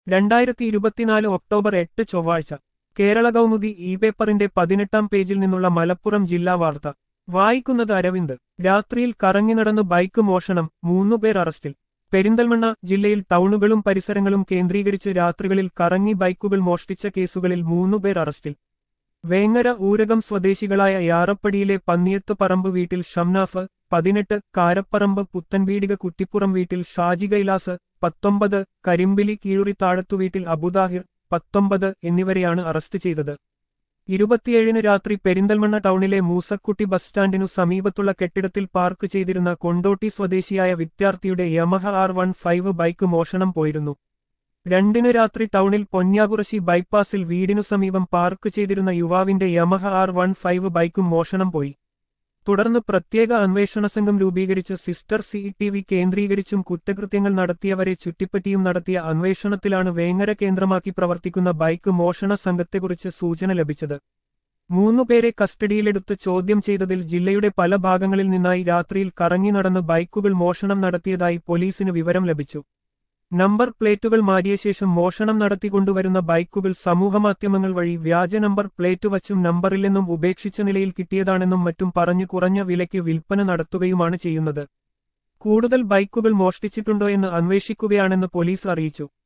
2024 October 8 ചൊവ്വാഴ്ച Kerala Kaumudi E പേപ്പറിന്റെ 18-ാം പേജിൽ നിന്നുള്ള മലപ്പുറം ജില്ലാ വാർത്ത വായിക്കുന്നത് അരവിന്ദ്. രാത്രിയിൽ കറങ്ങി നടന്ന് ബൈക്ക് മോഷണം, 3 പേർ അറസ്റ്റിൽ. പെരിന്തൽമണ്ണ ജില്ലയിൽ ടൗണുകളും പരിസരങ്ങളും കേന്ദ്രീകരിച്ച് രാത്രികളിൽ കറങ്ങി ബൈക്കുകൾ മോഷ്ടിച്ച കേസുകളിൽ 3 പേർ അറസ്റ്റിൽ. വേങ്ങര ഊരകം സ്വദേശികളായ യാറപ്പടിയിലെ പന്നിയത്ത് പറമ്പ് വീട്ടിൽ ഷംനാഫ് 18, കാരപ്പറമ്പ് പുത്തൻവീടിക കുറ്റിപ്പുറം വീട്ടിൽ ഷാജി കൈലാസ് 19, കരിമ്പിലി കീഴുറി താഴത്തു വീട്ടിൽ അബുദാഹിർ 19 എന്നിവരെയാണ് അറസ്റ്റ് ചെയ്തത്. 27 രാത്രി പെരിന്തൽമണ്ണ ടൗണിലെ മൂസക്കുട്ടി ബസ് സ്റ്റാൻഡിനു സമീപത്തുള്ള കെട്ടിടത്തിൽ പാർക്ക് ചെയ്തിരുന്ന കൊണ്ടോട്ടി സ്വദേശിയായ വിദ്യാർത്ഥിയുടെ യമഹ R15 ബൈക്ക് മോഷണം പോയിരുന്നു. 2 രാത്രി ടൗണിൽ പൊന്യാകുറശി ബൈപ്പാസിൽ വീടിനു സമീപം പാർക്ക് ചെയ്തിരുന്ന യുവാവിന്റെ യമഹ R15 ബൈക്കും മോഷണം പോയി. തുടർന്ന് പ്രത്യേക അന്വേഷണ സംഘം രൂപീകരിച്ച് സിസ്റ്റർ CCTV കേന്ദ്രീകരിച്ചും കുറ്റകൃത്യങ്ങൾ നടത്തിയവരെ ചുറ്റിപ്പറ്റിയും നടത്തിയ അന്വേഷണത്തിലാണ് വേങ്ങര കേന്ദ്രമാക്കി പ്രവർത്തിക്കുന്ന ബൈക്ക് മോഷണ സംഘത്തെക്കുറിച്ച് സൂചന ലഭിച്ചത്. 3 പേരെ കസ്റ്റഡിയിലെടുത്ത് ചോദ്യം ചെയ്തതിൽ ജില്ലയുടെ പല ഭാഗങ്ങളിൽ നിന്നായി രാത്രിയിൽ കറങ്ങി നടന്ന് ബൈക്കുകൾ മോഷണം നടത്തിയതായി പോലീസിന് വിവരം ലഭിച്ചു. നമ്പർ പ്ലേറ്റുകൾ മാറ്റിയ ശേഷം മോഷണം നടത്തിക്കൊണ്ടുവരുന്ന ബൈക്കുകൾ സമൂഹമാധ്യമങ്ങൾ വഴി വ്യാജ നമ്പർ പ്ലേറ്റ് വച്ചും നമ്പറില്ലെന്നും ഉപേക്ഷിച്ച നിലയിൽ കിട്ടിയതാണെന്നും മറ്റും പറഞ്ഞു കുറഞ്ഞ വിലയ്ക്ക് വിൽപ്പന നടത്തുകയുമാണ് ചെയ്യുന്നത്. കൂടുതൽ ബൈക്കുകൾ മോഷ്ടിച്ചിട്ടുണ്ടോ എന്ന് അന്വേഷിക്കുകയാണെന്ന് പോലീസ് അറിയിച്ചു.